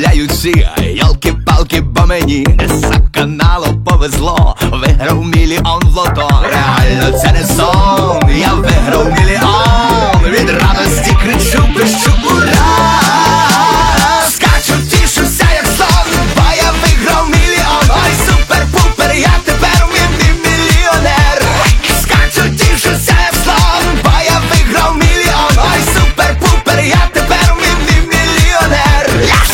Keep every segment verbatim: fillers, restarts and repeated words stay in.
всі, йолки-палки, бо мені з каналу повезло. Виграв мільйон в лото. Реально це не сон. Я виграв мільйон. Від радості кричу, пищу ура. Скачу, тішуся як сон, бо я виграв мільйон. Ой, супер-пупер, я тепер умний мільйонер. Скачу, тішуся як сон, бо я виграв мільйон. Ой, супер-пупер, я тепер умний мільйонер. Yes!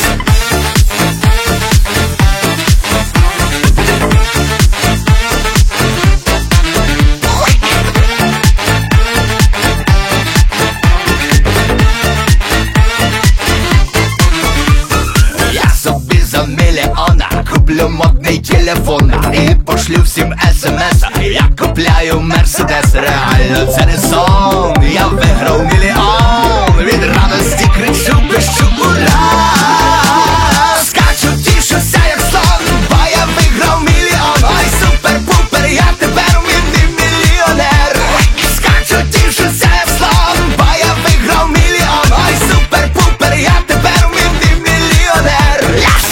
Мільйона куплю модний телефон і пошлю всім смс. Я купляю мерседес. Реально це не сон. Я виграв мільйон. Від радості кричу, пищу ура. Скачу, тішуся як сон, бо я виграв мільйон. Ой, супер-пупер, я тепер умний мільйонер. Скачу, тішуся як сон, бо я виграв мільйон. Ой, супер-пупер, я тепер умний мільйонер. Yes!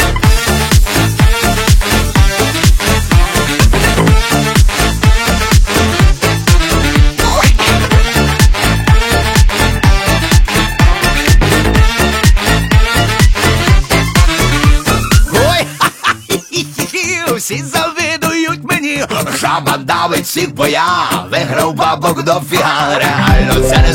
Всі завидують мені, жаба давить всіх, бо я виграв бабок дофіга. Реально це не